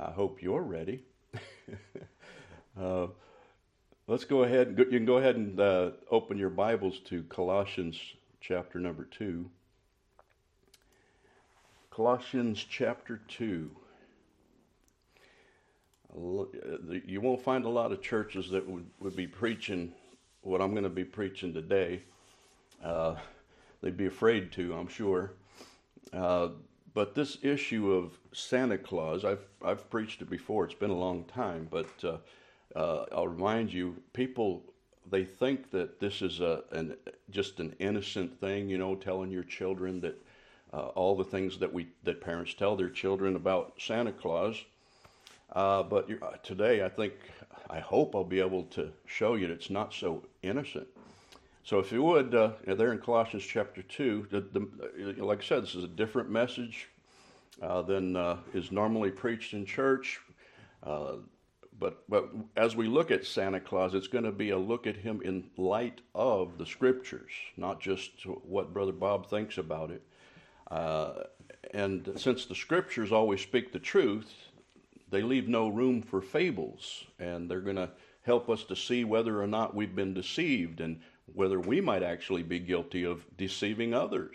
I hope you're ready. uh, let's go ahead. You can go ahead and open your Bibles to Colossians chapter number 2. Colossians chapter 2. You won't find a lot of churches that would be preaching what I'm going to be preaching today. They'd be afraid to, I'm sure. But this issue of Santa Claus, I've preached it before. It's been a long time, but I'll remind you, people, they think that this is just an innocent thing, telling your children that all the things that parents tell their children about Santa Claus. But today, I hope I'll be able to show you that it's not so innocent. So if you would, there in Colossians chapter 2, like I said, this is a different message than is normally preached in church. But as we look at Santa Claus, it's going to be a look at him in light of the Scriptures, not just what Brother Bob thinks about it. And since the Scriptures always speak the truth, they leave no room for fables, and they're going to help us to see whether or not we've been deceived and whether we might actually be guilty of deceiving others.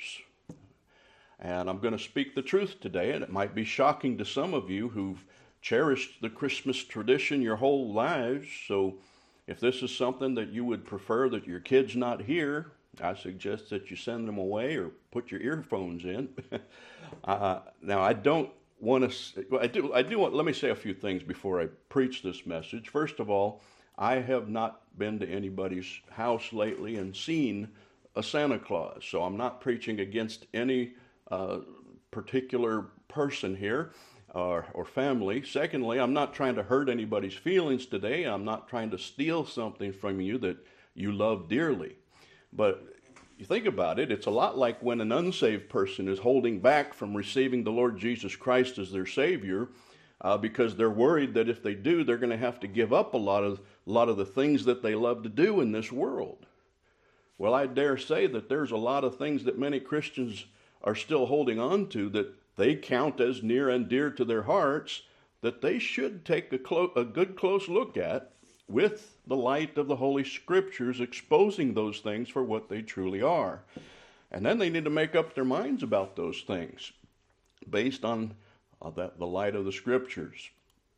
And I'm going to speak the truth today, and it might be shocking to some of you who've cherished the Christmas tradition your whole lives. So if this is something that you would prefer that your kids not hear, I suggest that you send them away or put your earphones in. Now, I don't want to, I do want, let me say a few things before I preach this message. First of all, I have not been to anybody's house lately and seen a Santa Claus, so I'm not preaching against any particular person here or family. Secondly, I'm not trying to hurt anybody's feelings today. I'm not trying to steal something from you that you love dearly. But you think about it, it's a lot like when an unsaved person is holding back from receiving the Lord Jesus Christ as their Savior because they're worried that if they do, they're going to have to give up a lot of the things that they love to do in this world. Well, I dare say that there's a lot of things that many Christians are still holding on to that they count as near and dear to their hearts, that they should take a good close look at with the light of the Holy Scriptures, exposing those things for what they truly are. And then they need to make up their minds about those things based on the light of the Scriptures.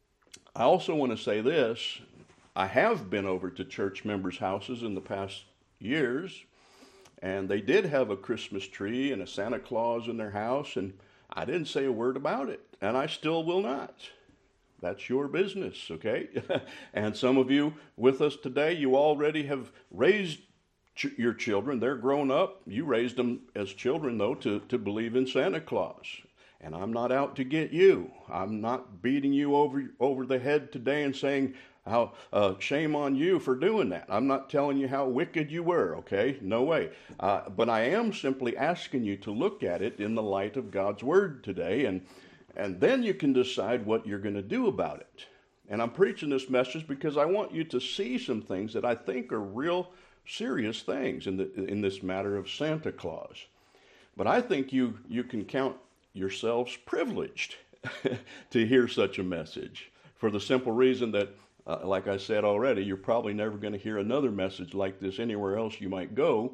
I also want to say this. I have been over to church members' houses in the past years, and they did have a Christmas tree and a Santa Claus in their house, and I didn't say a word about it, and I still will not. That's your business, okay? And some of you with us today, you already have raised your children. They're grown up. You raised them as children, though, to believe in Santa Claus. And I'm not out to get you. I'm not beating you over the head today and saying, how shame on you for doing that. I'm not telling you how wicked you were, okay? No way. But I am simply asking you to look at it in the light of God's Word today, and then you can decide what you're going to do about it. And I'm preaching this message because I want you to see some things that I think are real serious things in this matter of Santa Claus. But I think you can count yourselves privileged to hear such a message, for the simple reason that, like I said already, you're probably never going to hear another message like this anywhere else you might go.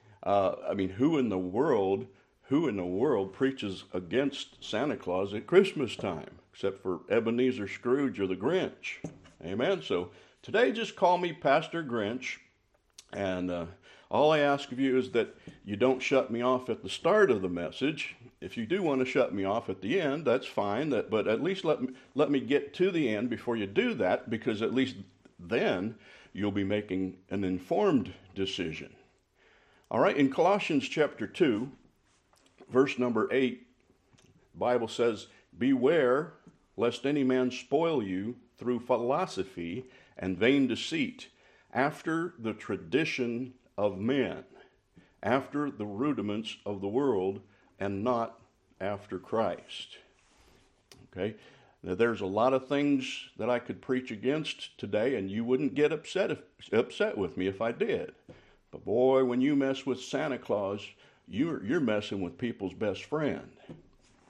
Who in the world preaches against Santa Claus at Christmas time, except for Ebenezer Scrooge or the Grinch? Amen. So today, just call me Pastor Grinch, and all I ask of you is that you don't shut me off at the start of the message. If you do want to shut me off at the end, that's fine. But at least let me get to the end before you do that, because at least then you'll be making an informed decision. All right, in Colossians chapter 2, verse number 8, the Bible says, "Beware lest any man spoil you through philosophy and vain deceit, after the tradition of men, after the rudiments of the world, and not after Christ." Okay, now there's a lot of things that I could preach against today, and you wouldn't get upset with me if I did. But boy, when you mess with Santa Claus, you're messing with people's best friend.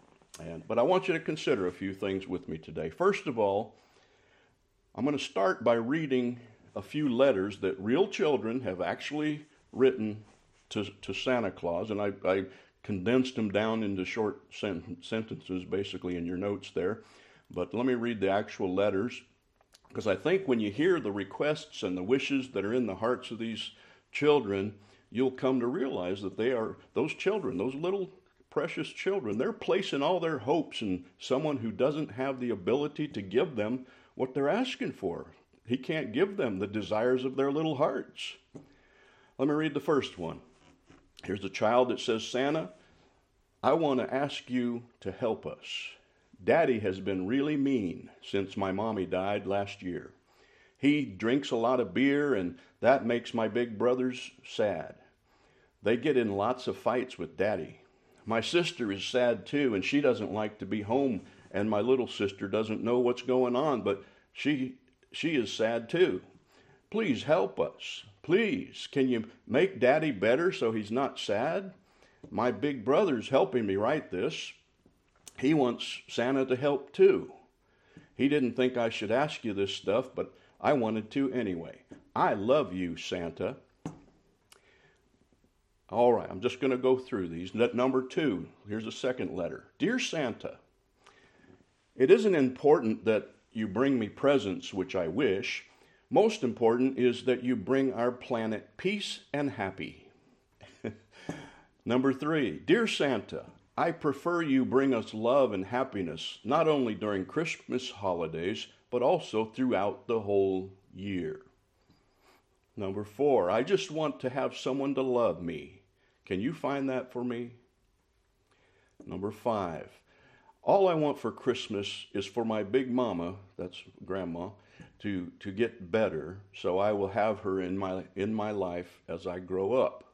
But I want you to consider a few things with me today. First of all, I'm going to start by reading a few letters that real children have actually written to Santa Claus, and I condensed them down into short sentences basically in your notes there. But let me read the actual letters, because I think when you hear the requests and the wishes that are in the hearts of these children, you'll come to realize that they are those children, those little precious children. They're placing all their hopes in someone who doesn't have the ability to give them what they're asking for. He can't give them the desires of their little hearts. Let me read the first one. Here's a child that says, Santa, I want to ask you to help us. Daddy has been really mean since my mommy died last year. He drinks a lot of beer, and that makes my big brothers sad. They get in lots of fights with Daddy. My sister is sad too, and she doesn't like to be home, and my little sister doesn't know what's going on, but she is sad too. Please help us. Please, can you make Daddy better so he's not sad? My big brother's helping me write this. He wants Santa to help too. He didn't think I should ask you this stuff, but I wanted to anyway. I love you, Santa. All right, I'm just going to go through these. Number 2, here's a second letter. Dear Santa, it isn't important that you bring me presents, which I wish. Most important is that you bring our planet peace and happy. Number 3, Dear Santa, I prefer you bring us love and happiness, not only during Christmas holidays, but also throughout the whole year. Number 4, I just want to have someone to love me. Can you find that for me? Number 5, all I want for Christmas is for my big mama, that's Grandma, to get better, so I will have her in my life as I grow up.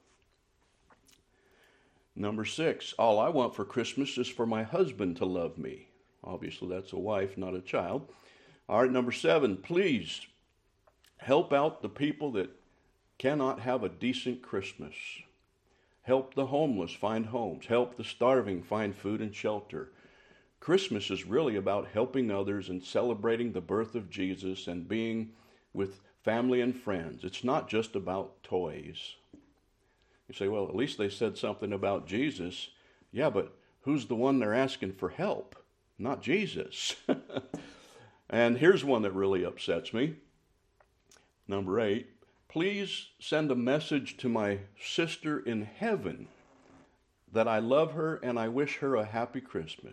Number 6, all I want for Christmas is for my husband to love me. Obviously, that's a wife, not a child. All right, number 7, please help out the people that cannot have a decent Christmas. Help the homeless find homes. Help the starving find food and shelter. Christmas is really about helping others and celebrating the birth of Jesus and being with family and friends. It's not just about toys. You say, well, at least they said something about Jesus. Yeah, but who's the one they're asking for help? Not Jesus. And here's one that really upsets me. Number 8, please send a message to my sister in heaven that I love her and I wish her a happy Christmas.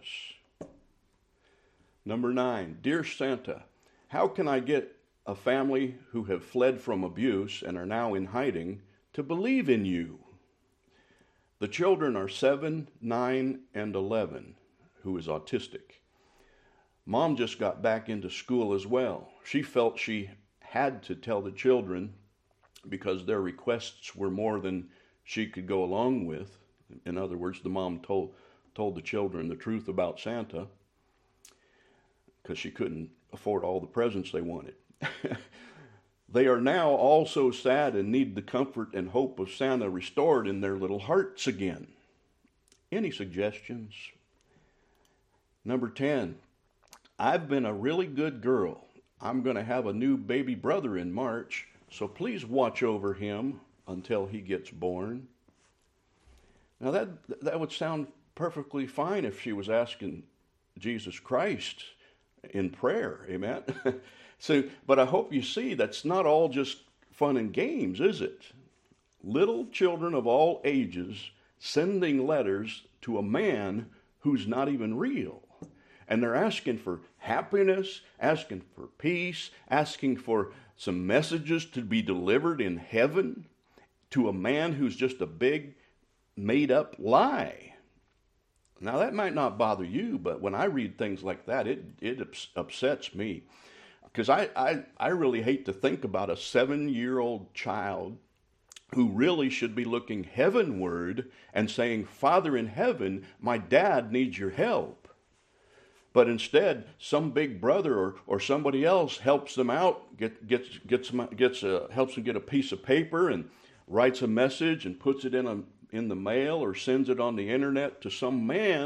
Number 9, Dear Santa, how can I get a family who have fled from abuse and are now in hiding to believe in you? The children are 7, 9, and 11, who is autistic. Mom just got back into school as well. She felt she had to tell the children because their requests were more than she could go along with. In other words, the mom told the children the truth about Santa because she couldn't afford all the presents they wanted. They are now also sad and need the comfort and hope of Santa restored in their little hearts again. Any suggestions? Number 10, I've been a really good girl. I'm going to have a new baby brother in March, so please watch over him until he gets born. Now that would sound perfectly fine if she was asking Jesus Christ in prayer, amen? But I hope you see that's not all just fun and games, is it? Little children of all ages sending letters to a man who's not even real. And they're asking for happiness, asking for peace, asking for some messages to be delivered in heaven to a man who's just a big made-up lie. Now, that might not bother you, but when I read things like that, it upsets me. Because I really hate to think about a 7-year-old child who really should be looking heavenward and saying, Father in heaven, my dad needs your help. But instead, some big brother or somebody else helps them out, helps them get a piece of paper and writes a message and puts it in the mail or sends it on the internet to some man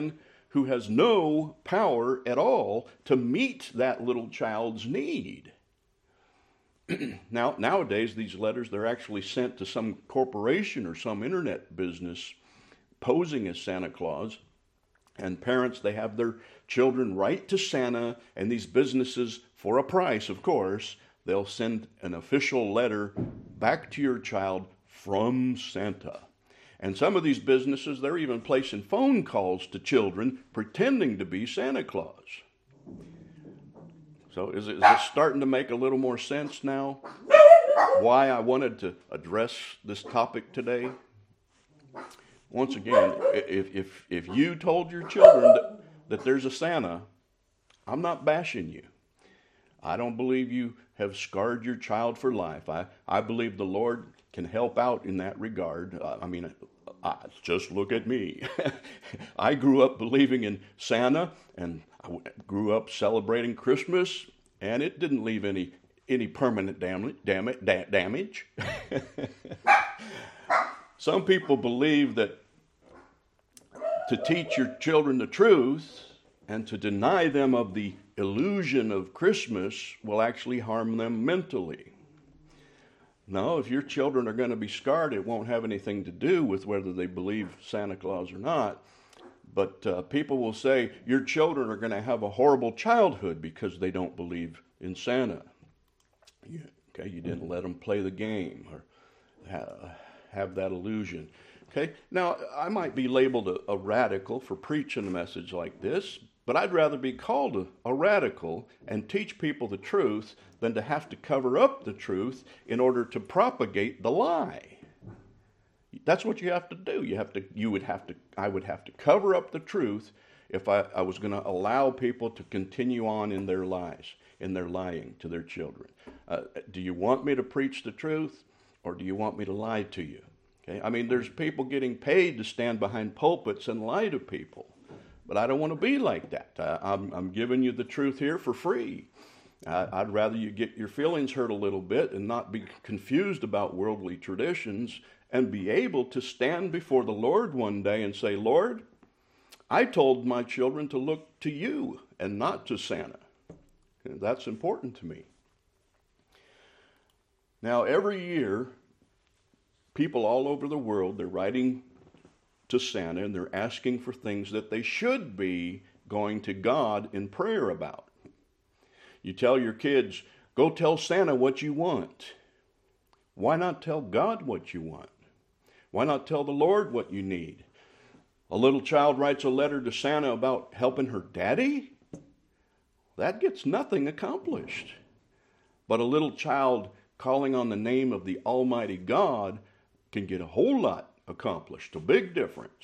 who has no power at all to meet that little child's need. Nowadays, these letters, they're actually sent to some corporation or some internet business posing as Santa Claus. And parents, they have their children write to Santa, and these businesses, for a price, of course, they'll send an official letter back to your child from Santa. And some of these businesses, they're even placing phone calls to children pretending to be Santa Claus. So is it starting to make a little more sense now why I wanted to address this topic today? Once again, if you told your children that there's a Santa, I'm not bashing you. I don't believe you have scarred your child for life. I believe the Lord can help out in that regard. Just look at me. I grew up believing in Santa, and I grew up celebrating Christmas, and it didn't leave any permanent damage. Some people believe that to teach your children the truth and to deny them of the illusion of Christmas will actually harm them mentally. No, if your children are going to be scarred, it won't have anything to do with whether they believe Santa Claus or not. But people will say your children are going to have a horrible childhood because they don't believe in Santa. You didn't let them play the game or have that illusion. Okay, now I might be labeled a radical for preaching a message like this, but I'd rather be called a radical and teach people the truth than to have to cover up the truth in order to propagate the lie. That's what you have to do. I would have to cover up the truth if I was going to allow people to continue on in their lies, in their lying to their children. Do you want me to preach the truth, or do you want me to lie to you? Okay? I mean, there's people getting paid to stand behind pulpits and lie to people. But I don't want to be like that. I'm giving you the truth here for free. I'd rather you get your feelings hurt a little bit and not be confused about worldly traditions and be able to stand before the Lord one day and say, Lord, I told my children to look to you and not to Santa. And that's important to me. Now, every year, people all over the world, they're writing to Santa and they're asking for things that they should be going to God in prayer about. You tell your kids, go tell Santa what you want. Why not tell God what you want? Why not tell the Lord what you need? A little child writes a letter to Santa about helping her daddy? That gets nothing accomplished. But a little child calling on the name of the Almighty God can get a whole lot accomplished, a big difference.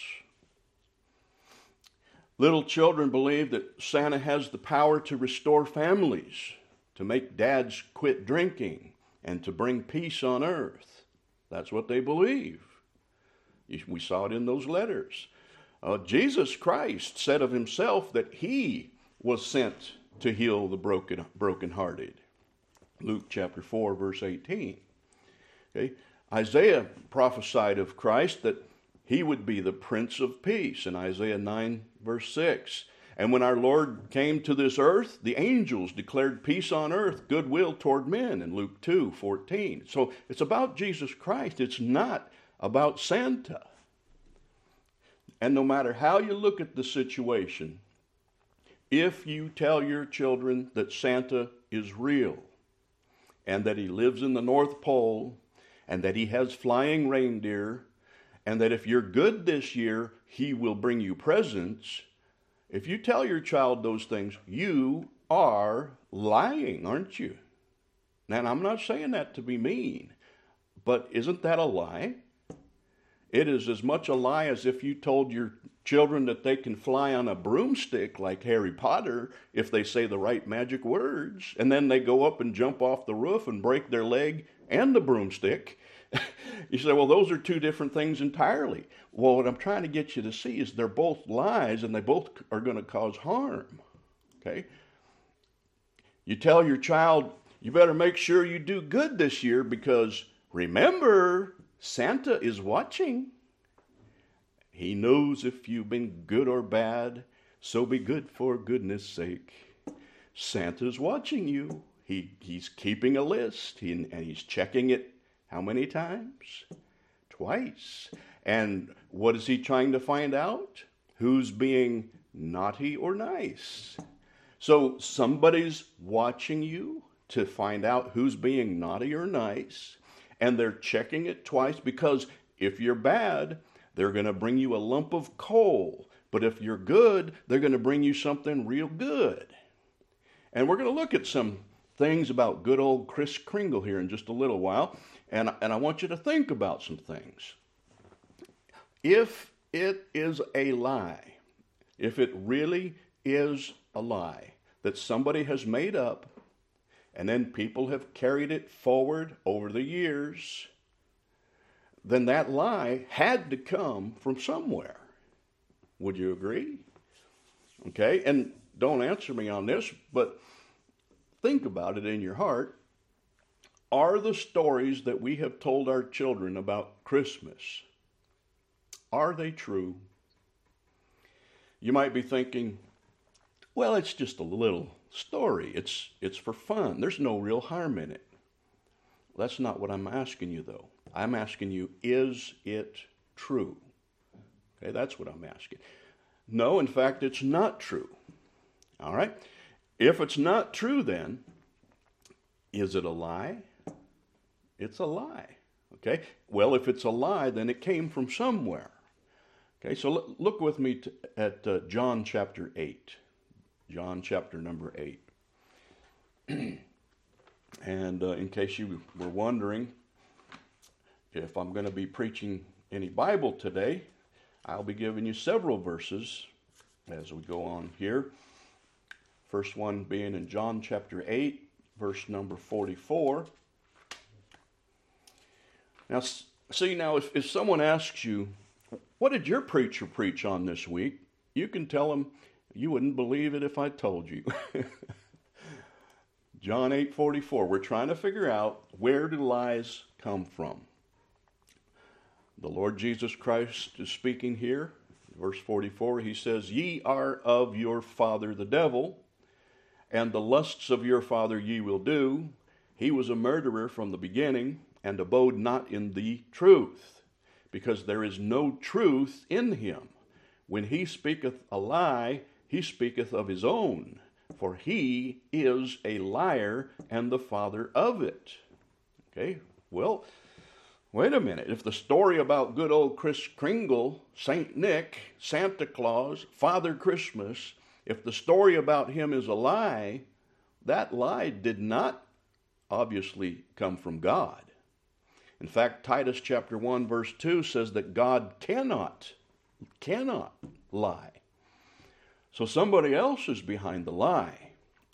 Little children believe that Santa has the power to restore families, to make dads quit drinking, and to bring peace on earth. That's what they believe. We saw it in those letters. Jesus Christ said of himself that he was sent to heal the brokenhearted. Luke chapter 4, verse 18. Okay? Isaiah prophesied of Christ that he would be the Prince of Peace in Isaiah 9, verse 6. And when our Lord came to this earth, the angels declared peace on earth, goodwill toward men in Luke 2, 14. So it's about Jesus Christ. It's not about Santa. And no matter how you look at the situation, if you tell your children that Santa is real and that he lives in the North Pole and that he has flying reindeer, and that if you're good this year, he will bring you presents. If you tell your child those things, you are lying, aren't you? Now, I'm not saying that to be mean, but isn't that a lie? It is as much a lie as if you told your children that they can fly on a broomstick like Harry Potter if they say the right magic words, and then they go up and jump off the roof and break their leg and the broomstick. You say, well, those are two different things entirely. Well, what I'm trying to get you to see is they're both lies and they both are going to cause harm. Okay? You tell your child, you better make sure you do good this year because remember, Santa is watching. He knows if you've been good or bad. so be good for goodness sake. Santa's watching you. He's keeping a list, and he's checking it how many times? Twice. And what is he trying to find out? Who's being naughty or nice? So somebody's watching you to find out who's being naughty or nice, and they're checking it twice, because if you're bad, they're going to bring you a lump of coal. But if you're good, they're going to bring you something real good. And we're going to look at some things about good old Kris Kringle here in just a little while. And I want you to think about some things. If it is a lie, if it really is a lie that somebody has made up, and then people have carried it forward over the years, then that lie had to come from somewhere. Would you agree? Okay, and don't answer me on this, but think about it in your heart. Are the stories that we have told our children about Christmas, are they true? You might be thinking, well, it's just a little story. It's for fun. There's no real harm in it. That's not what I'm asking you, though. I'm asking you, is it true? Okay, that's what I'm asking. No, in fact, it's not true. All right? If it's not true, then, is it a lie? It's a lie. Okay? Well, if it's a lie, then it came from somewhere. Okay, so look with me at John chapter 8. John chapter number 8. And in case you were wondering if I'm going to be preaching any Bible today, I'll be giving you several verses as we go on here. First one being in John chapter 8, verse number 44. Now, see, now if someone asks you, what did your preacher preach on this week? You can tell them, you wouldn't believe it if I told you. John 8:44. We're trying to figure out, where do lies come from? The Lord Jesus Christ is speaking here. Verse 44, he says, ye are of your father the devil, and the lusts of your father ye will do. He was a murderer from the beginning, and abode not in the truth, because there is no truth in him. When he speaketh a lie, he speaketh of his own, for he is a liar and the father of it. Okay, well, wait a minute. If the story about good old Kris Kringle, St. Nick, Santa Claus, Father Christmas, if the story about him is a lie, that lie did not obviously come from God. In fact, Titus chapter 1 verse 2 says that God cannot lie. So somebody else is behind the lie.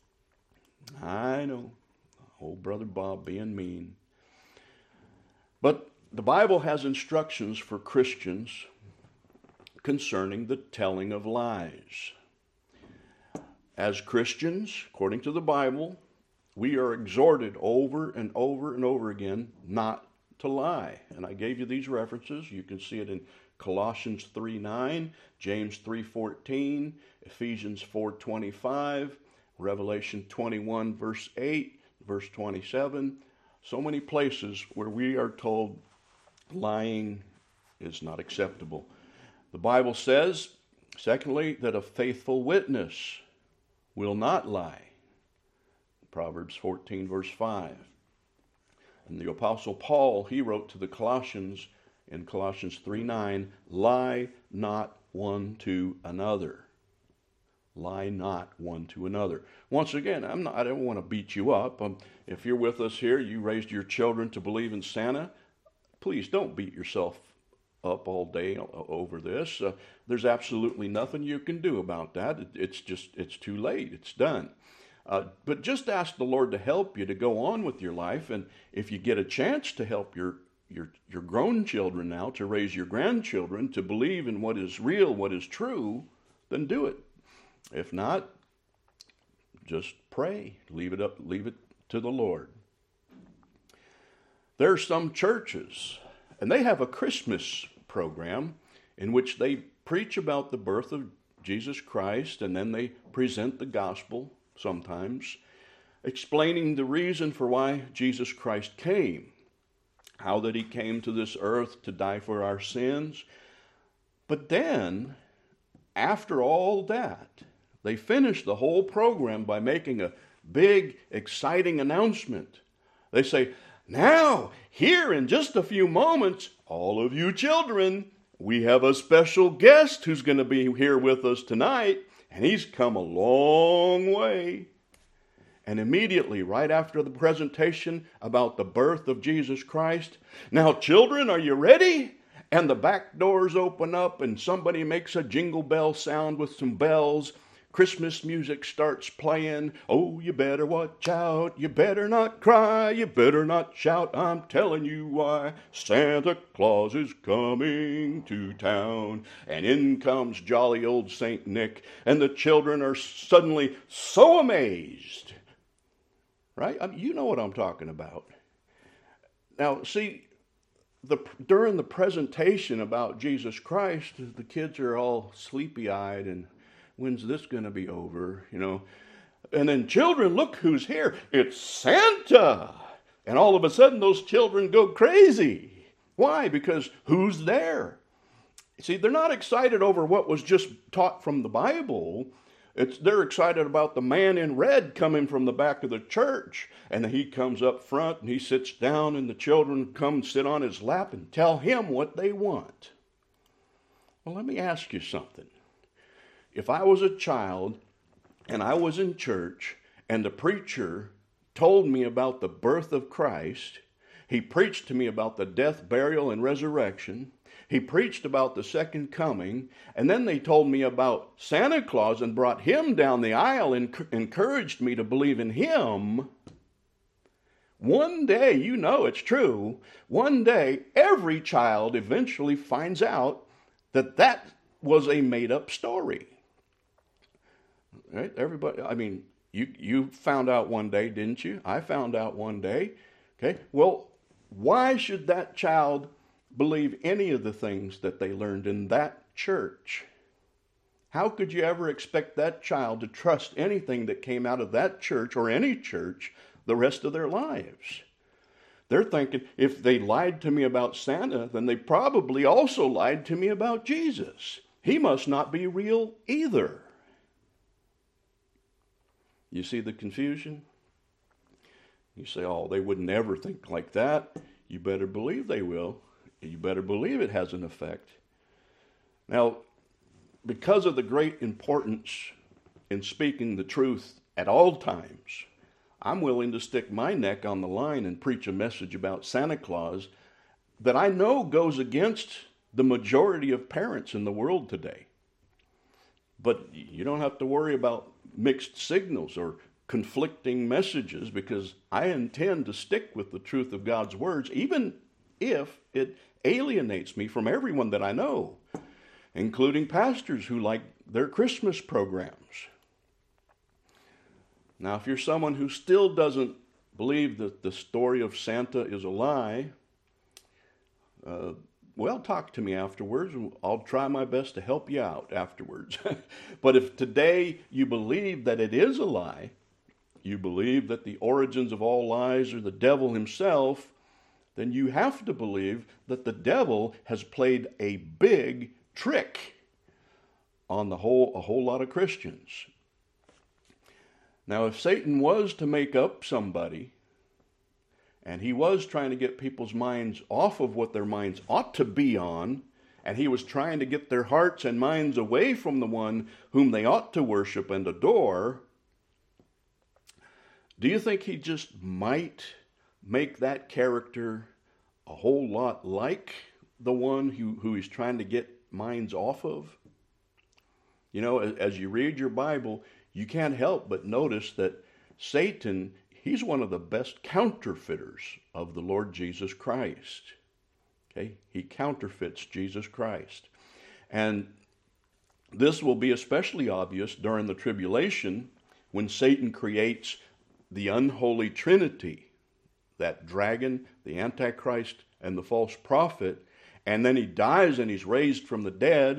I know, old brother Bob being mean. But the Bible has instructions for Christians concerning the telling of lies. As Christians, according to the Bible, we are exhorted over and over and over again not to lie. And I gave you these references. You can see it in Colossians 3:9, James 3:14, Ephesians 4:25, Revelation 21 verse 8, verse 27. So many places where we are told lying is not acceptable. The Bible says, secondly, that a faithful witness will not lie. Proverbs 14 verse 5. And the Apostle Paul, he wrote to the Colossians in Colossians 3:9, lie not one to another. Lie not one to another. Once again, I don't want to beat you up. If you're with us here, you raised your children to believe in Santa, please don't beat yourself up all day over this. There's absolutely nothing you can do about that. It's too late. It's done. But just ask the Lord to help you to go on with your life. And if you get a chance to help your grown children now, to raise your grandchildren, to believe in what is real, what is true, then do it. If not, just pray. Leave it to the Lord. There are some churches, and they have a Christmas program in which they preach about the birth of Jesus Christ, and then they present the gospel sometimes, explaining the reason for why Jesus Christ came, how that he came to this earth to die for our sins. But then, after all that, they finish the whole program by making a big, exciting announcement. They say, now, here in just a few moments, all of you children, we have a special guest who's going to be here with us tonight, and he's come a long way. And immediately, right after the presentation about the birth of Jesus Christ, now children, are you ready? And the back doors open up and somebody makes a jingle bell sound with some bells. Christmas music starts playing. Oh, you better watch out. You better not cry. You better not shout. I'm telling you why. Santa Claus is coming to town. And in comes jolly old Saint Nick. And the children are suddenly so amazed. Right? I mean, you know what I'm talking about. Now, see, during the presentation about Jesus Christ, the kids are all sleepy-eyed and when's this going to be over, you know? And then, children, look who's here. It's Santa. And all of a sudden, those children go crazy. Why? Because who's there? See, they're not excited over what was just taught from the Bible. They're excited about the man in red coming from the back of the church. And he comes up front and he sits down and the children come sit on his lap and tell him what they want. Well, let me ask you something. If I was a child and I was in church and the preacher told me about the birth of Christ, he preached to me about the death, burial, and resurrection, he preached about the second coming, and then they told me about Santa Claus and brought him down the aisle and encouraged me to believe in him, one day, you know it's true, one day every child eventually finds out that that was a made-up story. Right? Everybody, I mean, you found out one day, didn't you? I found out one day. Okay, well, why should that child believe any of the things that they learned in that church? How could you ever expect that child to trust anything that came out of that church or any church the rest of their lives? They're thinking, if they lied to me about Santa, then they probably also lied to me about Jesus. He must not be real either. You see the confusion? You say, oh, they would never think like that. You better believe they will. You better believe it has an effect. Now, because of the great importance in speaking the truth at all times, I'm willing to stick my neck on the line and preach a message about Santa Claus that I know goes against the majority of parents in the world today. But you don't have to worry about mixed signals or conflicting messages, because I intend to stick with the truth of God's words, even if it alienates me from everyone that I know, including pastors who like their Christmas programs. Now, if you're someone who still doesn't believe that the story of Santa is a lie, well, talk to me afterwards, and I'll try my best to help you out afterwards. But if today you believe that it is a lie, you believe that the origins of all lies are the devil himself, then you have to believe that the devil has played a big trick on a whole lot of Christians. Now, if Satan was to make up somebody, and he was trying to get people's minds off of what their minds ought to be on, and he was trying to get their hearts and minds away from the one whom they ought to worship and adore, do you think he just might make that character a whole lot like the one who he's trying to get minds off of? You know, as you read your Bible, you can't help but notice that Satan, he's one of the best counterfeiters of the Lord Jesus Christ. Okay? He counterfeits Jesus Christ. And this will be especially obvious during the tribulation when Satan creates the unholy trinity, that dragon, the Antichrist, and the false prophet, and then he dies and he's raised from the dead,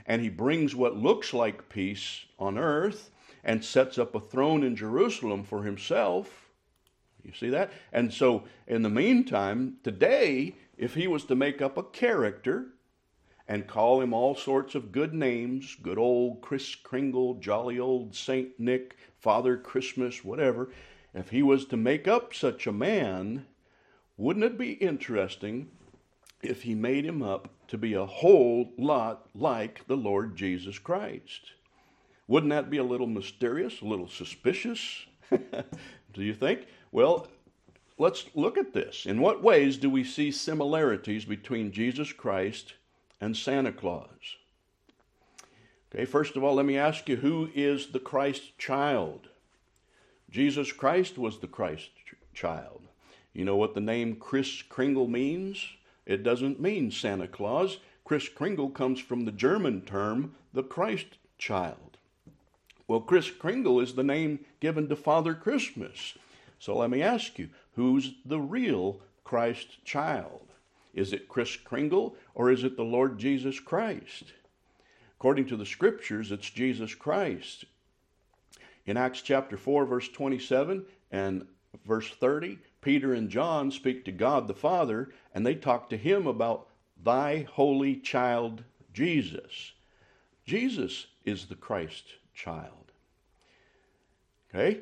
and he brings what looks like peace on earth and sets up a throne in Jerusalem for himself. You see that? And so, in the meantime, today, if he was to make up a character and call him all sorts of good names, good old Kris Kringle, jolly old Saint Nick, Father Christmas, whatever, if he was to make up such a man, wouldn't it be interesting if he made him up to be a whole lot like the Lord Jesus Christ? Wouldn't that be a little mysterious, a little suspicious? Do you think? Well, let's look at this. In what ways do we see similarities between Jesus Christ and Santa Claus? Okay, first of all, let me ask you, who is the Christ child? Jesus Christ was the Christ child. You know what the name Kris Kringle means? It doesn't mean Santa Claus. Kris Kringle comes from the German term, the Christ child. Well, Kris Kringle is the name given to Father Christmas. So let me ask you, who's the real Christ child? Is it Kris Kringle or is it the Lord Jesus Christ? According to the scriptures, it's Jesus Christ. In Acts chapter 4, verse 27 and verse 30, Peter and John speak to God the Father, and they talk to him about thy holy child, Jesus. Jesus is the Christ child. Okay?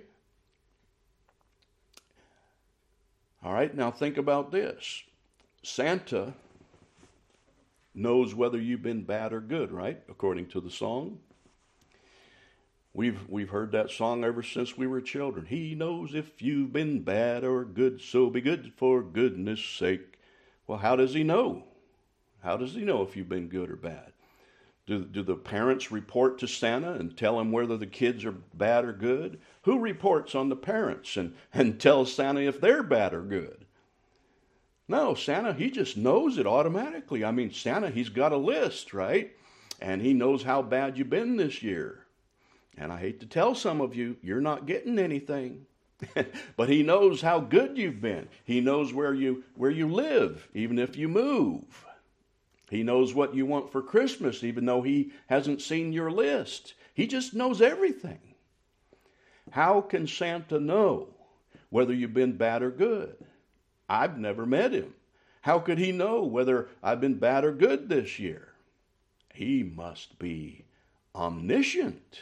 All right, now think about this. Santa knows whether you've been bad or good, right? According to the song. We've heard that song ever since we were children. He knows if you've been bad or good, so be good for goodness sake. Well, how does he know? How does he know if you've been good or bad? Do the parents report to Santa and tell him whether the kids are bad or good? Who reports on the parents and tells Santa if they're bad or good? No, Santa, he just knows it automatically. I mean, Santa, he's got a list, right? And he knows how bad you've been this year. And I hate to tell some of you, you're not getting anything. But he knows how good you've been. He knows where you live, even if you move. He knows what you want for Christmas, even though he hasn't seen your list. He just knows everything. How can Santa know whether you've been bad or good? I've never met him. How could he know whether I've been bad or good this year? He must be omniscient.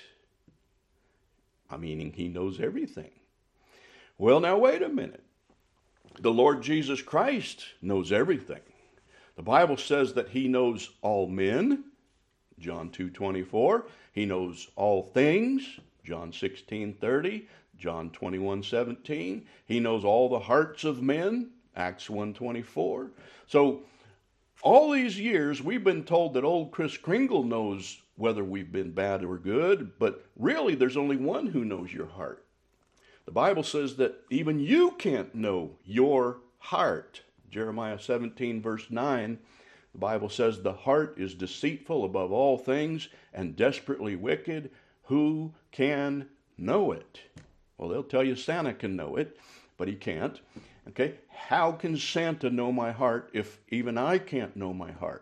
Meaning he knows everything. Well, now wait a minute. The Lord Jesus Christ knows everything. The Bible says that he knows all men, John 2:24. He knows all things, John 16:30, John 21:17. He knows all the hearts of men, Acts 1:24. So all these years we've been told that old Kris Kringle knows whether we've been bad or good, but really there's only one who knows your heart. The Bible says that even you can't know your heart. Jeremiah 17 verse 9, the Bible says the heart is deceitful above all things and desperately wicked. Who can know it? Well, they'll tell you Santa can know it, but he can't. Okay, how can Santa know my heart if even I can't know my heart?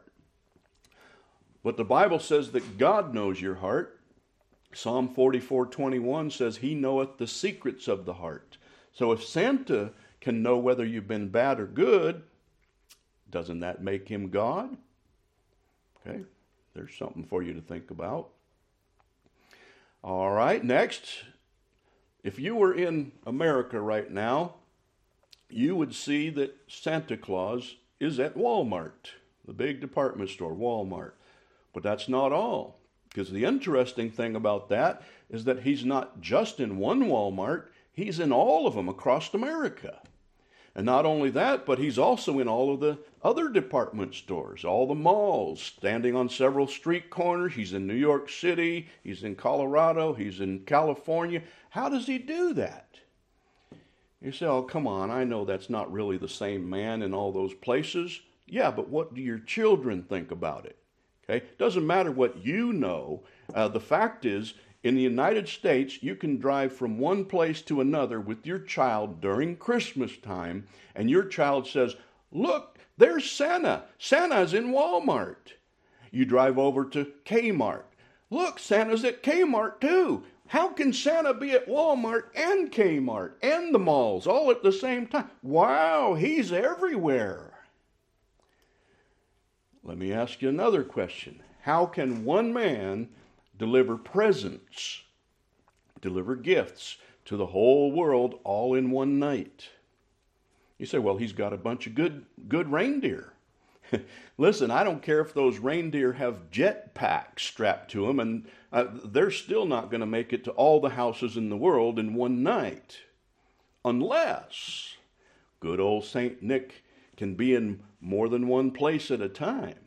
But the Bible says that God knows your heart. Psalm 44:21 says he knoweth the secrets of the heart. So if Santa can know whether you've been bad or good, doesn't that make him God? Okay, there's something for you to think about. All right, next, if you were in America right now, you would see that Santa Claus is at Walmart, the big department store, Walmart. But that's not all, because the interesting thing about that is that he's not just in one Walmart, he's in all of them across America. And not only that, but he's also in all of the other department stores, all the malls, standing on several street corners. He's in New York City, he's in Colorado, he's in California. How does he do that? You say, oh, come on, I know that's not really the same man in all those places. Yeah, but what do your children think about it? Okay, doesn't matter what you know. The fact is, in the United States, you can drive from one place to another with your child during Christmas time, and your child says, look, there's Santa. Santa's in Walmart. You drive over to Kmart. Look, Santa's at Kmart too. How can Santa be at Walmart and Kmart and the malls all at the same time? Wow, he's everywhere. Let me ask you another question. How can one man deliver presents, deliver gifts to the whole world all in one night? You say, well, he's got a bunch of good reindeer. Listen, I don't care if those reindeer have jet packs strapped to them, and they're still not going to make it to all the houses in the world in one night. Unless good old Saint Nick can be in more than one place at a time.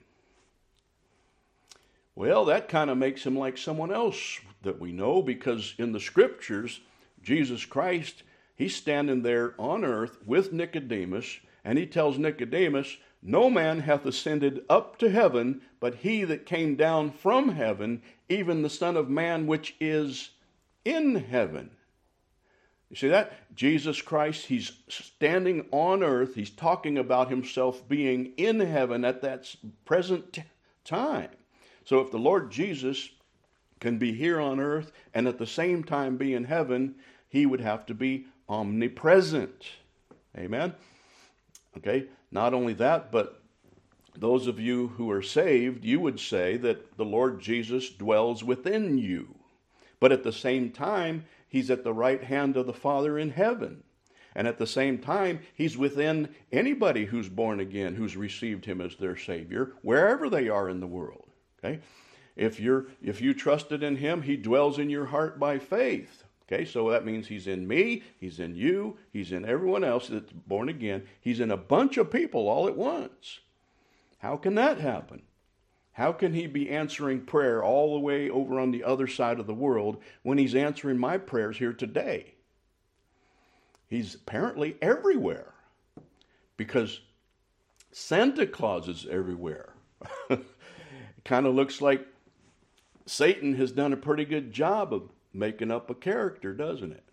Well, that kind of makes him like someone else that we know, because in the scriptures, Jesus Christ, he's standing there on earth with Nicodemus, and he tells Nicodemus, no man hath ascended up to heaven, but he that came down from heaven, even the Son of Man which is in heaven. You see that? Jesus Christ, he's standing on earth. He's talking about himself being in heaven at that present time. So if the Lord Jesus can be here on earth and at the same time be in heaven, he would have to be omnipresent. Amen? Okay, not only that, but those of you who are saved, you would say that the Lord Jesus dwells within you. But at the same time, he's at the right hand of the Father in heaven. And at the same time, he's within anybody who's born again, who's received him as their Savior, wherever they are in the world. Okay? If you trusted in him, he dwells in your heart by faith. Okay, so that means he's in me, he's in you, he's in everyone else that's born again. He's in a bunch of people all at once. How can that happen? How can he be answering prayer all the way over on the other side of the world when he's answering my prayers here today? He's apparently everywhere, because Santa Claus is everywhere. It kind of looks like Satan has done a pretty good job of making up a character, doesn't it?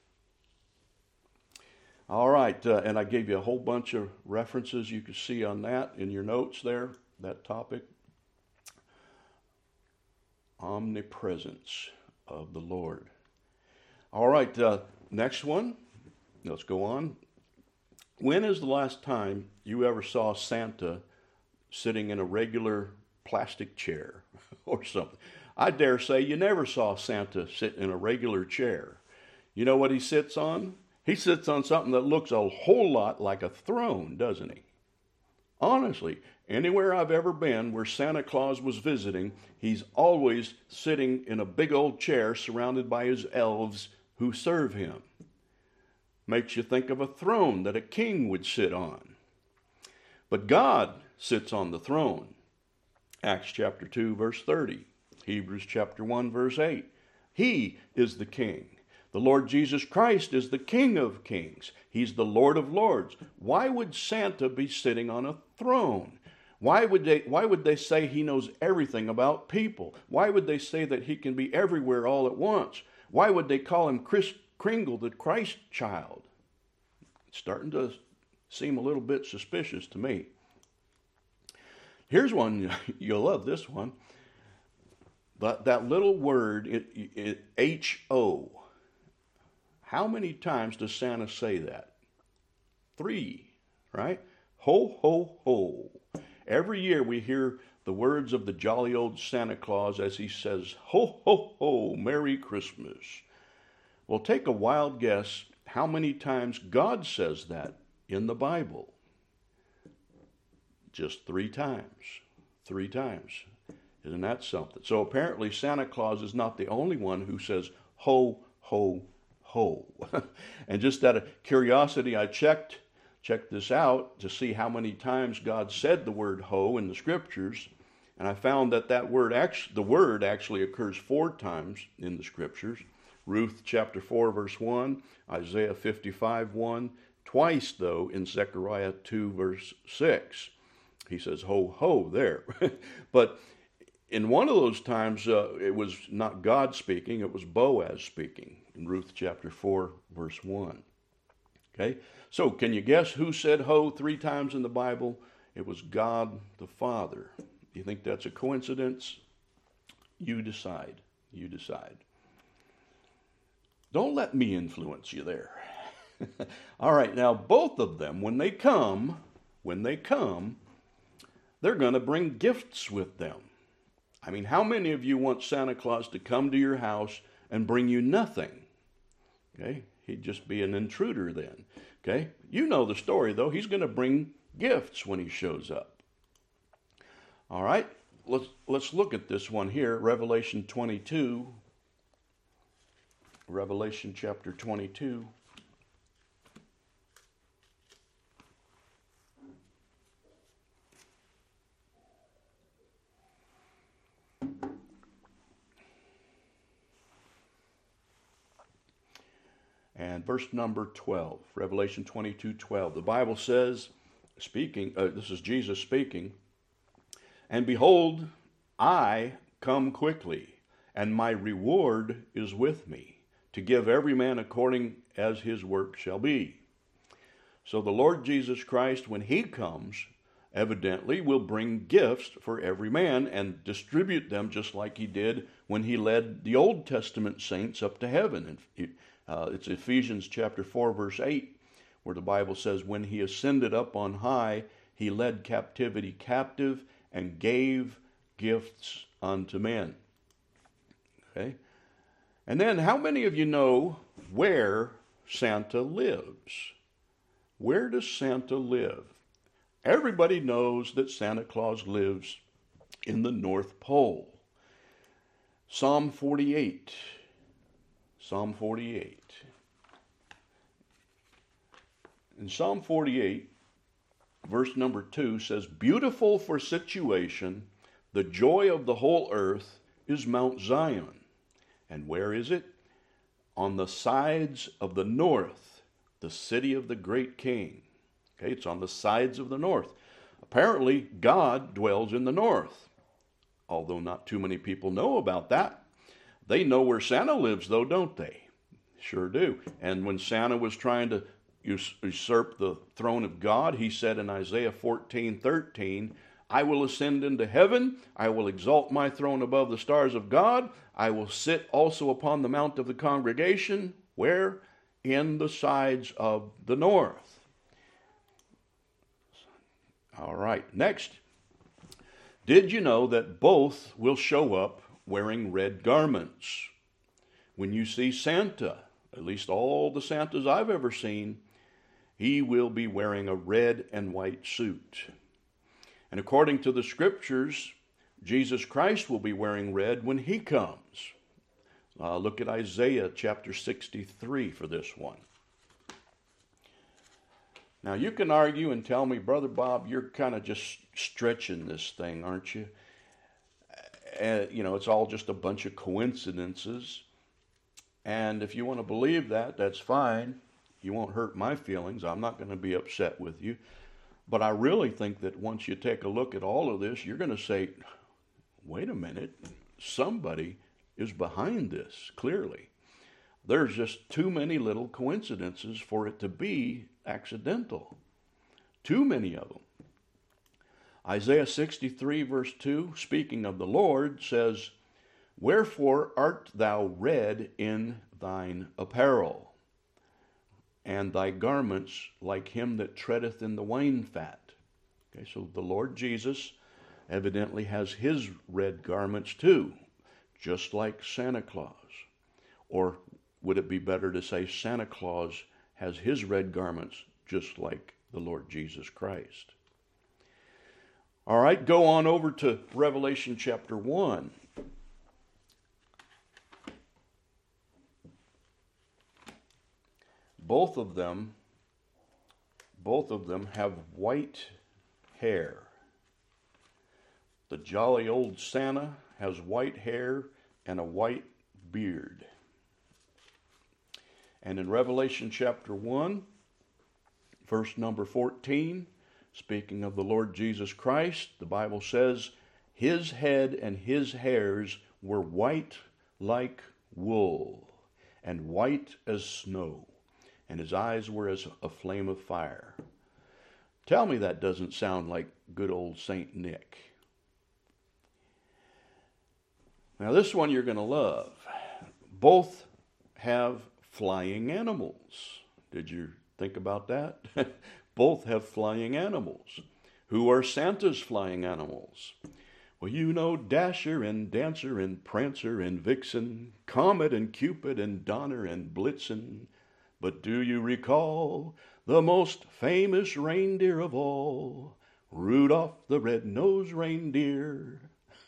All right, and I gave you a whole bunch of references you can see on that in your notes there, that topic. Omnipresence of the Lord. All right, next one. Let's go on. When is the last time you ever saw Santa sitting in a regular plastic chair or something? I dare say you never saw Santa sit in a regular chair. You know what he sits on? He sits on something that looks a whole lot like a throne, doesn't he? Honestly, anywhere I've ever been where Santa Claus was visiting, he's always sitting in a big old chair surrounded by his elves who serve him. Makes you think of a throne that a king would sit on. But God sits on the throne. Acts chapter 2, verse 30. Hebrews chapter 1, verse 8. He is the king. The Lord Jesus Christ is the King of kings. He's the Lord of lords. Why would Santa be sitting on a throne? Why would they say he knows everything about people? Why would they say that he can be everywhere all at once? Why would they call him Kris Kringle, the Christ child? It's starting to seem a little bit suspicious to me. Here's one, you'll love this one. But that little word, H-O, how many times does Santa say that? 3, right? Ho, ho, ho. Every year we hear the words of the jolly old Santa Claus as he says, ho, ho, ho, Merry Christmas. Well, take a wild guess how many times God says that in the Bible. Just 3 times. 3 times. Isn't that something? So apparently Santa Claus is not the only one who says ho, ho, ho. And just out of curiosity, I checked this out to see how many times God said the word ho in the scriptures. And I found that the word actually occurs 4 times in the scriptures. Ruth chapter 4, verse 1, Isaiah 55, 1, twice though in Zechariah 2, verse 6. He says ho, ho there. But in one of those times, it was not God speaking, it was Boaz speaking in Ruth chapter 4, verse 1. Okay, so can you guess who said ho 3 times in the Bible? It was God the Father. You think that's a coincidence? You decide. You decide. Don't let me influence you there. All right, now both of them, when they come, they're going to bring gifts with them. I mean, how many of you want Santa Claus to come to your house and bring you nothing? Okay, he'd just be an intruder then. Okay, you know the story though. He's going to bring gifts when he shows up. All right, let's look at this one here, Revelation 22. Revelation chapter 22. And verse number 12, Revelation 22:12. The Bible says, this is Jesus speaking, "And behold, I come quickly, and my reward is with me, to give every man according as his work shall be." So the Lord Jesus Christ, when he comes, evidently will bring gifts for every man and distribute them just like he did when he led the Old Testament saints up to heaven. It's Ephesians chapter 4, verse 8, where the Bible says, "When he ascended up on high, he led captivity captive and gave gifts unto men." Okay? And then, how many of you know where Santa lives? Where does Santa live? Everybody knows that Santa Claus lives in the North Pole. Psalm 48. Psalm 48. In Psalm 48, verse number 2 says, "Beautiful for situation, the joy of the whole earth is Mount Zion." And where is it? On the sides of the north, the city of the great king. Okay, it's on the sides of the north. Apparently, God dwells in the north, although not too many people know about that. They know where Santa lives, though, don't they? Sure do. And when Santa was trying to usurp the throne of God, he said in Isaiah 14:13, "I will ascend into heaven. I will exalt my throne above the stars of God. I will sit also upon the mount of the congregation." Where? In the sides of the north. All right. Next. Did you know that both will show up wearing red garments? When you see Santa, at least all the Santas I've ever seen, he will be wearing a red and white suit. And according to the scriptures, Jesus Christ will be wearing red when he comes. Look at Isaiah chapter 63 for this one. Now you can argue and tell me, "Brother Bob, you're kind of just stretching this thing, aren't you? It's all just a bunch of coincidences." And if you want to believe that, that's fine. You won't hurt my feelings. I'm not going to be upset with you. But I really think that once you take a look at all of this, you're going to say, wait a minute, somebody is behind this, clearly. There's just too many little coincidences for it to be accidental. Too many of them. Isaiah 63 verse 2, speaking of the Lord, says, "Wherefore art thou red in thine apparel, and thy garments like him that treadeth in the wine fat?" Okay, so the Lord Jesus evidently has his red garments too, just like Santa Claus. Or would it be better to say Santa Claus has his red garments just like the Lord Jesus Christ? All right, go on over to Revelation chapter 1. Both of them have white hair. The jolly old Santa has white hair and a white beard. And in Revelation chapter 1, verse number 14, speaking of the Lord Jesus Christ, the Bible says, "His head and his hairs were white like wool, and white as snow, and his eyes were as a flame of fire." Tell me that doesn't sound like good old Saint Nick. Now this one you're going to love. Both have flying animals. Did you think about that? Both have flying animals. Who are Santa's flying animals? Well, you know Dasher and Dancer and Prancer and Vixen, Comet and Cupid and Donner and Blitzen. But do you recall the most famous reindeer of all, Rudolph the red-nosed reindeer?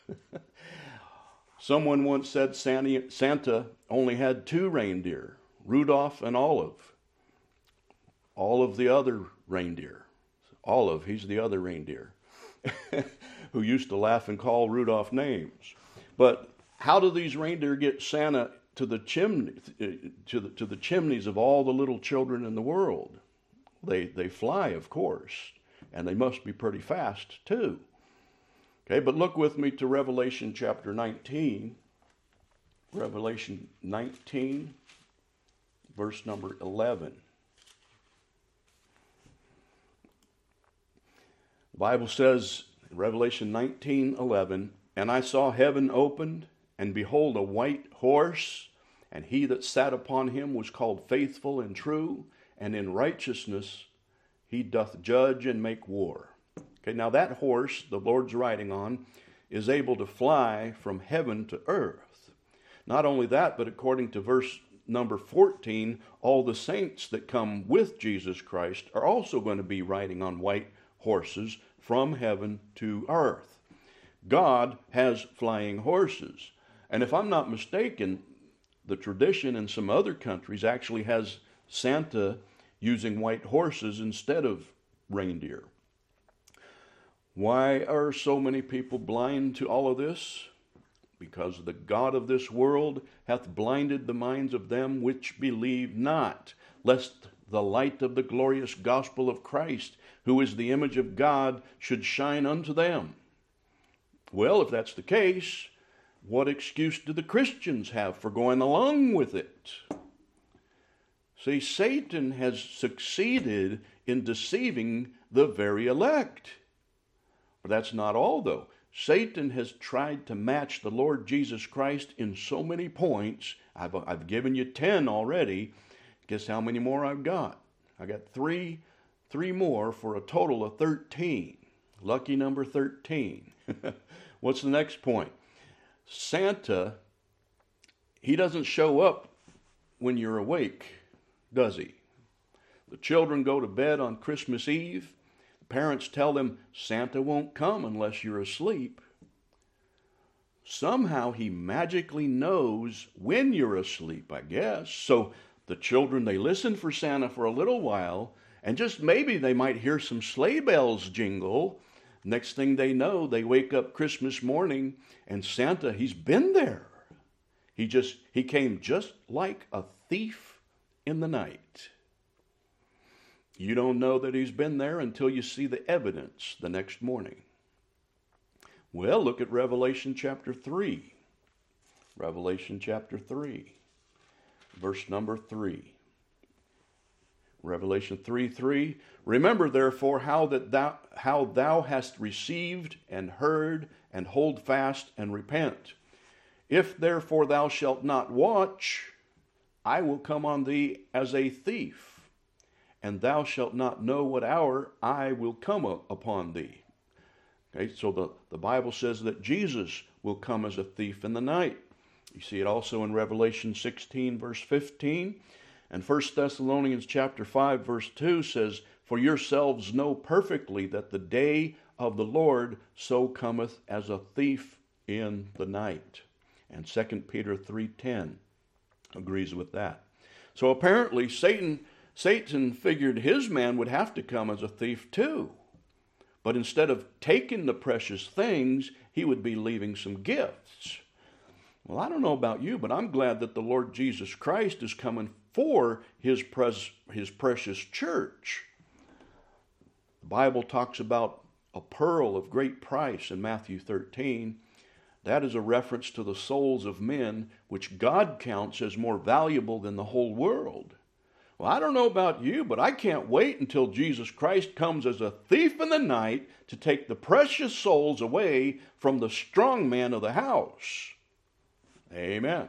Someone once said Santa only had 2 reindeer, Rudolph and Olive. Olive the other reindeer. Olive, he's the other reindeer who used to laugh and call Rudolph names. But how do these reindeer get Santa to the chimney, to the chimneys of all the little children in the world? They fly, of course, and they must be pretty fast too. Okay, but look with me to Revelation chapter 19. Revelation 19, verse number 11. The Bible says, in Revelation 19:11, "And I saw heaven opened, and behold a white horse, and he that sat upon him was called Faithful and True, and in righteousness he doth judge and make war." Okay, now that horse the Lord's riding on is able to fly from heaven to earth. Not only that, but according to verse number 14, all the saints that come with Jesus Christ are also going to be riding on white horses from heaven to earth. God has flying horses. And if I'm not mistaken, the tradition in some other countries actually has Santa using white horses instead of reindeer. Why are so many people blind to all of this? Because the God of this world hath blinded the minds of them which believe not, lest the light of the glorious gospel of Christ, who is the image of God, should shine unto them. Well, if that's the case, what excuse do the Christians have for going along with it? See, Satan has succeeded in deceiving the very elect. But that's not all, though. Satan has tried to match the Lord Jesus Christ in so many points. I've given you 10 already. Guess how many more I've got? I got three more for a total of 13. Lucky number 13. What's the next point? Santa, he doesn't show up when you're awake, does he? The children go to bed on Christmas Eve. The parents tell them Santa won't come unless you're asleep. Somehow he magically knows when you're asleep, I guess. So the children, they listen for Santa for a little while, and just maybe they might hear some sleigh bells jingle. Next thing they know, they wake up Christmas morning, and Santa, he's been there. He came just like a thief in the night. You don't know that he's been there until you see the evidence the next morning. Well, look at Revelation chapter 3. Revelation chapter 3, verse number 3. Revelation 3:3. "Remember therefore how thou hast received and heard, and hold fast and repent. If therefore thou shalt not watch, I will come on thee as a thief, and thou shalt not know what hour I will come upon thee." Okay, so the Bible says that Jesus will come as a thief in the night. You see it also in Revelation 16, verse 15. And 1 Thessalonians chapter 5, verse 2 says, "For yourselves know perfectly that the day of the Lord so cometh as a thief in the night." And 2 Peter 3:10 agrees with that. So apparently Satan figured his man would have to come as a thief too. But instead of taking the precious things, he would be leaving some gifts. Well, I don't know about you, but I'm glad that the Lord Jesus Christ is coming for his precious church. The Bible talks about a pearl of great price in Matthew 13. That is a reference to the souls of men, which God counts as more valuable than the whole world. Well, I don't know about you, but I can't wait until Jesus Christ comes as a thief in the night to take the precious souls away from the strong man of the house. Amen.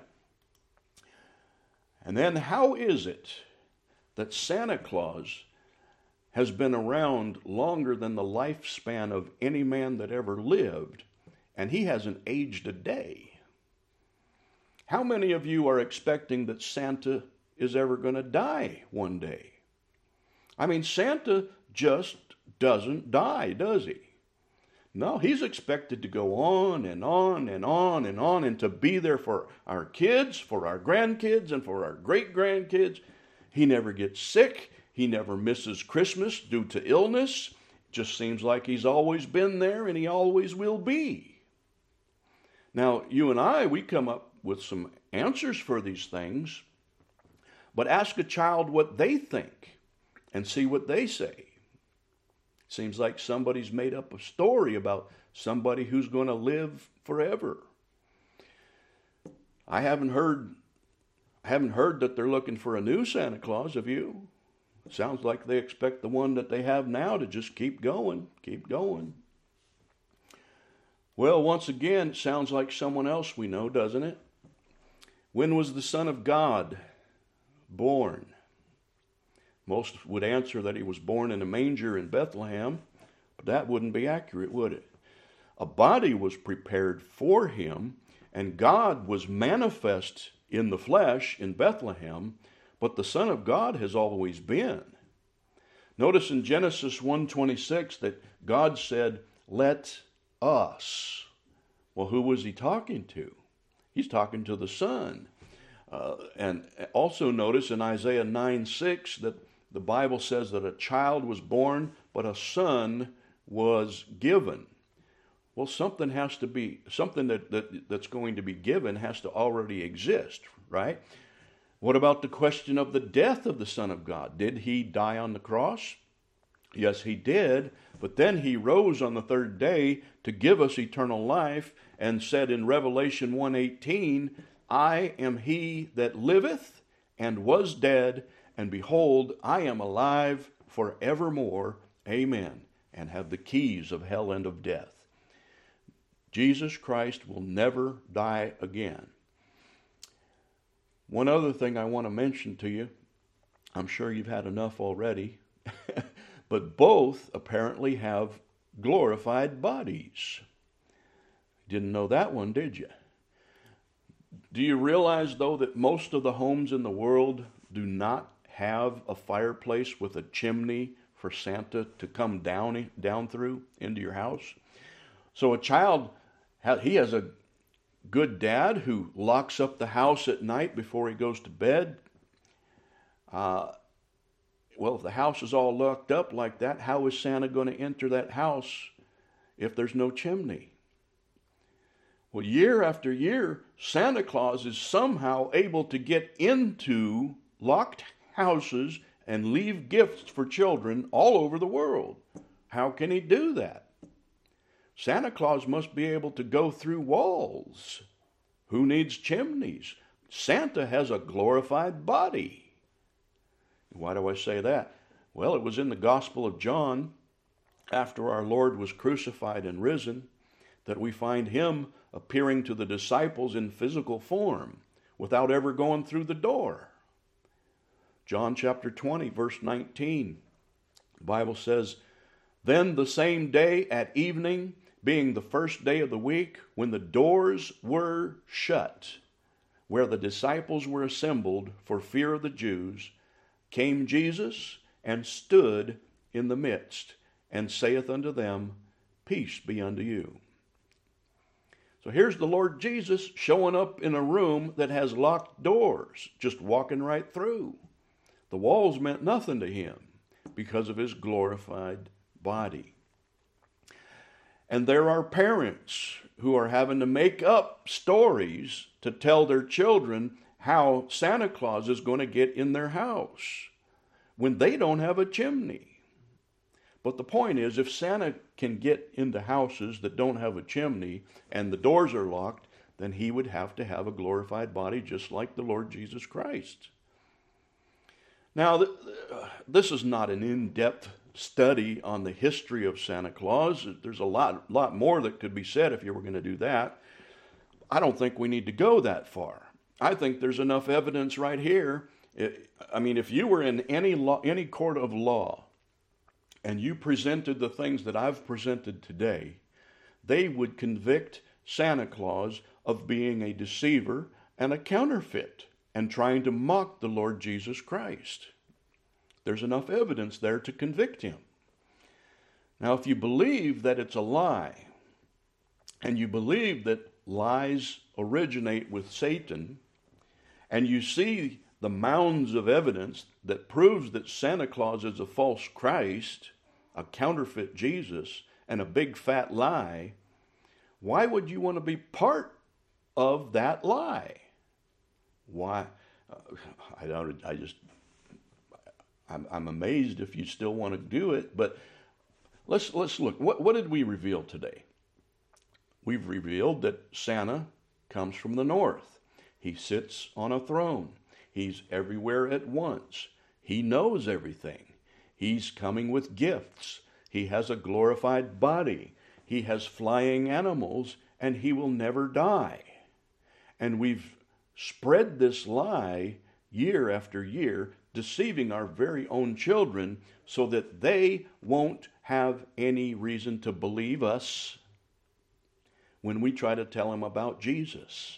And then how is it that Santa Claus has been around longer than the lifespan of any man that ever lived, and he hasn't aged a day? How many of you are expecting that Santa is ever going to die one day? I mean, Santa just doesn't die, does he? No, he's expected to go on and on and on and on, and to be there for our kids, for our grandkids, and for our great-grandkids. He never gets sick. He never misses Christmas due to illness. Just seems like he's always been there, and he always will be. Now, you and I, we come up with some answers for these things, but ask a child what they think and see what they say. Seems like somebody's made up a story about somebody who's going to live forever. I haven't heard that they're looking for a new Santa Claus, have you? Sounds like they expect the one that they have now to just keep going, keep going. Well, once again, it sounds like someone else we know, doesn't it? When was the Son of God born? Most would answer that he was born in a manger in Bethlehem, but that wouldn't be accurate, would it? A body was prepared for him, and God was manifest in the flesh in Bethlehem, but the Son of God has always been. Notice in Genesis 1:26 that God said, "Let us." Well, who was he talking to? He's talking to the Son. And also notice in Isaiah 9:6 that the Bible says that a child was born, but a son was given. Well, something has to be, something that's going to be given has to already exist, right? What about the question of the death of the Son of God? Did he die on the cross? Yes, he did, but then he rose on the third day to give us eternal life and said in Revelation 1:18, "I am he that liveth and was dead, and behold, I am alive forevermore, amen, and have the keys of hell and of death." Jesus Christ will never die again. One other thing I want to mention to you, I'm sure you've had enough already, but both apparently have glorified bodies. Didn't know that one, did you? Do you realize, though, that most of the homes in the world do not have a fireplace with a chimney for Santa to come down through into your house? So a child, he has a good dad who locks up the house at night before he goes to bed. Well, if the house is all locked up like that, how is Santa going to enter that house if there's no chimney? Well, year after year, Santa Claus is somehow able to get into locked houses and leave gifts for children all over the world. How can he do that? Santa Claus must be able to go through walls. Who needs chimneys? Santa has a glorified body. Why do I say that? Well, it was in the Gospel of John, after our Lord was crucified and risen, that we find him appearing to the disciples in physical form without ever going through the door. John chapter 20, verse 19, the Bible says, "Then the same day at evening, being the first day of the week, when the doors were shut, where the disciples were assembled for fear of the Jews, came Jesus and stood in the midst, and saith unto them, Peace be unto you." So here's the Lord Jesus showing up in a room that has locked doors, just walking right through. The walls meant nothing to him because of his glorified body. And there are parents who are having to make up stories to tell their children how Santa Claus is going to get in their house when they don't have a chimney. But the point is, if Santa can get into houses that don't have a chimney and the doors are locked, then he would have to have a glorified body just like the Lord Jesus Christ. Now, this is not an in-depth study on the history of Santa Claus. There's a lot more that could be said if you were going to do that. I don't think we need to go that far. I think there's enough evidence right here. If you were in any court of law, and you presented the things that I've presented today, they would convict Santa Claus of being a deceiver and a counterfeit and trying to mock the Lord Jesus Christ. There's enough evidence there to convict him. Now, if you believe that it's a lie, and you believe that lies originate with Satan, and you see the mounds of evidence that proves that Santa Claus is a false Christ, a counterfeit Jesus, and a big fat lie, why would you want to be part of that lie? Why? I'm amazed if you still want to do it, but let's look. What did we reveal today? We've revealed that Santa comes from the north. He sits on a throne. He's everywhere at once. He knows everything. He's coming with gifts. He has a glorified body. He has flying animals, and he will never die. And we've spread this lie year after year, deceiving our very own children so that they won't have any reason to believe us when we try to tell them about Jesus.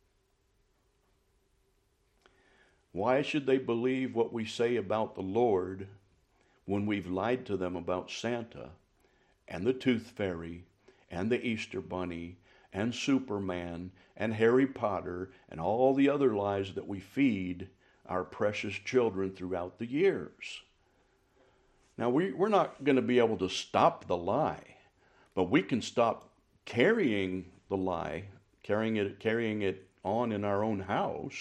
Why should they believe what we say about the Lord when we've lied to them about Santa and the Tooth Fairy and the Easter Bunny and Superman and Harry Potter and all the other lies that we feed our precious children throughout the years? Now, we're not going to be able to stop the lie, but we can stop carrying the lie, carrying it on in our own house.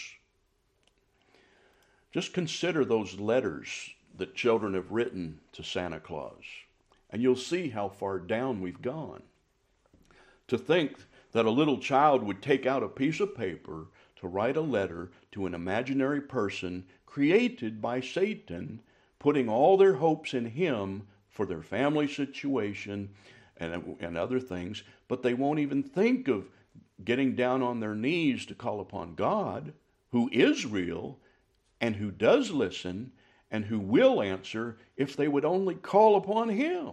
Just consider those letters that children have written to Santa Claus, and you'll see how far down we've gone. To think that a little child would take out a piece of paper to write a letter to an imaginary person created by Satan, putting all their hopes in him for their family situation and other things, but they won't even think of getting down on their knees to call upon God, who is real and who does listen and who will answer if they would only call upon him.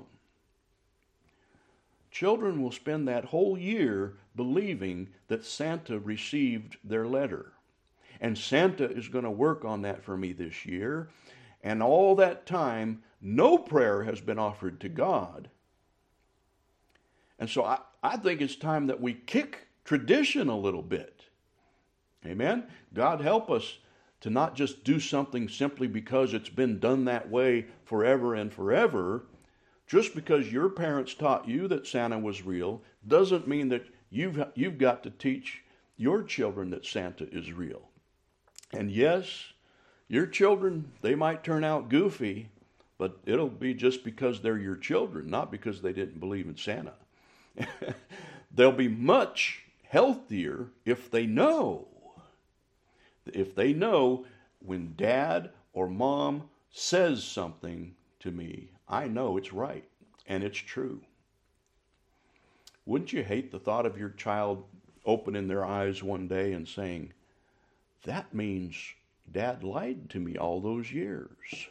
Children will spend that whole year believing that Santa received their letter. And Santa is going to work on that for me this year. And all that time, no prayer has been offered to God. And so I think it's time that we kick tradition a little bit. Amen? God help us to not just do something simply because it's been done that way forever and forever. Just because your parents taught you that Santa was real doesn't mean that you've got to teach your children that Santa is real. And yes, your children, they might turn out goofy, but it'll be just because they're your children, not because they didn't believe in Santa. They'll be much healthier if they know. If they know when Dad or Mom says something to me, I know it's right and it's true. Wouldn't you hate the thought of your child opening their eyes one day and saying, "That means Dad lied to me all those years"?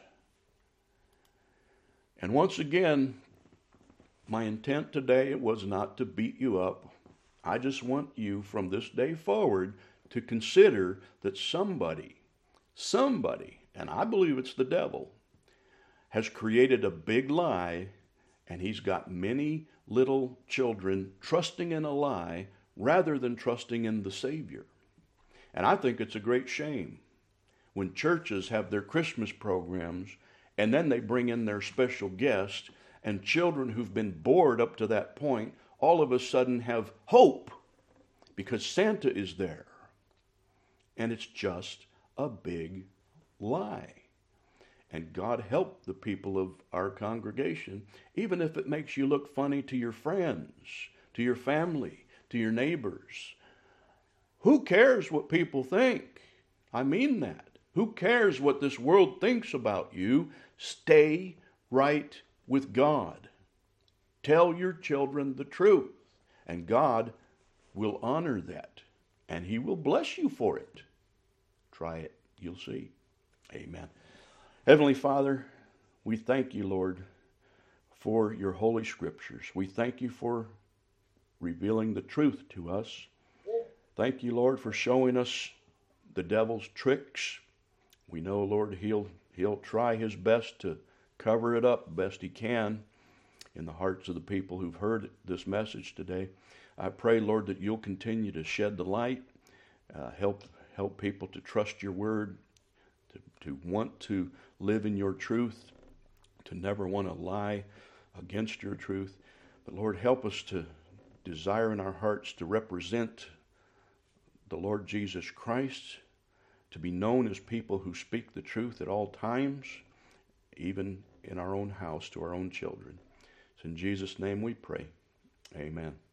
And once again, my intent today was not to beat you up. I just want you from this day forward to consider that somebody, and I believe it's the devil, has created a big lie, and he's got many little children trusting in a lie rather than trusting in the Savior. And I think it's a great shame when churches have their Christmas programs and then they bring in their special guest, and children who've been bored up to that point all of a sudden have hope because Santa is there. And it's just a big lie. And God help the people of our congregation, even if it makes you look funny to your friends, to your family, to your neighbors. Who cares what people think? I mean that. Who cares what this world thinks about you? Stay right with God. Tell your children the truth, and God will honor that. and He will bless you for it. Try it. You'll see. Amen. Heavenly Father, we thank you, Lord, for your holy scriptures. We thank you for revealing the truth to us. Thank you, Lord, for showing us the devil's tricks. We know, Lord, he'll try his best to cover it up best he can in the hearts of the people who've heard this message today. I pray, Lord, that you'll continue to shed the light, help people to trust your word, to want to live in your truth, to never want to lie against your truth. But Lord, help us to desire in our hearts to represent the Lord Jesus Christ, to be known as people who speak the truth at all times, even in our own house to our own children. It's in Jesus' name we pray. Amen.